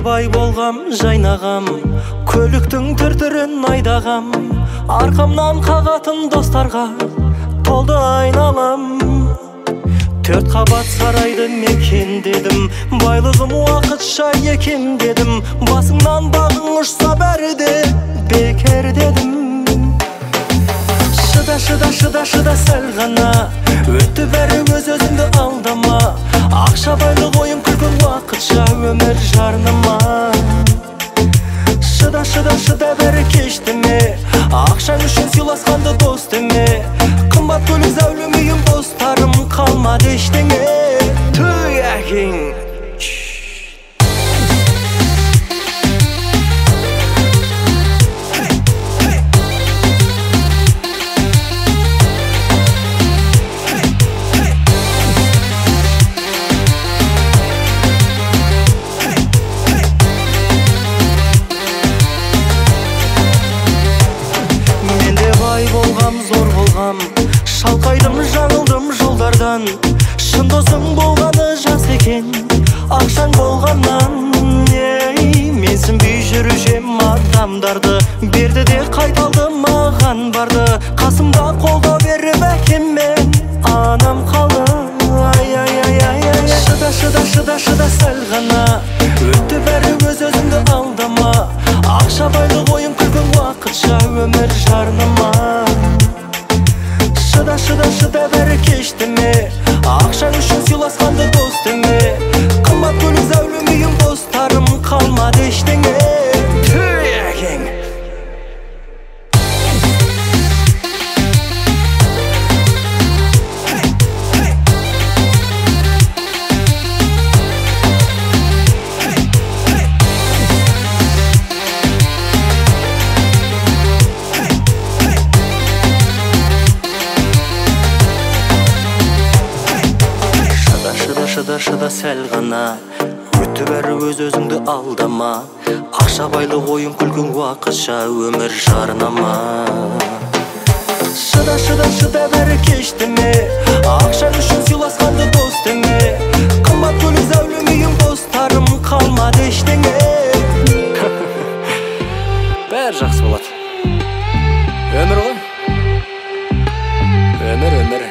бай болғам, жайнағам, көліктің түр-түрін айдағам, арқамнан қағатын достарға толды айналам. 4 қабат сарайды мекендедім, байлығым уақытша екен дедім, басыңнан бағың ұшса бәрі де бекер дедім. Шыда сәл ғана, өтті бәрі өз-өзіңді алдама, ақша байлық ойын күлкің уақытша өмір жарнама. Шыда бәрі кешті ме, ақшаң үшін сыйласқанды дос деме, қымбат көлік зәулім үйім достарым қалмады ештеңе. Түй әкең зор болғам, шалқайдым, жаңылдым жолдардан. Шын досың болғаны жас екен, ақшаң болғаннан. Менсінбей жүрушем адамдарды, берді де қайталды маған барды. Қасымда қолдау беріп әкеммен анам қалды. Шыда сәл ғана, өтті бәрі өз-өзіңді алдама, ақша байлық ойын күлкің уақытша өмір жарнама. Шыда бәрі кешті ме, ақшаң үшін сыйласқанды дос деме, қымбат көлік зәулім үйім достарым қалмады ештеңе. Түй әкең Шыда сәл ғана, өтті бәрі өз-өзіңді алдама, ақша байлық ойын күлкің уақытша өмір жарнама. Шыда бәрі кешті ме, ақшаң үшін сыйласқанды дос деме, қымбат көлік зәулім үйім достарым қалмады ештеңе. Бәрі жақсы болады. Өмір ғой, өмір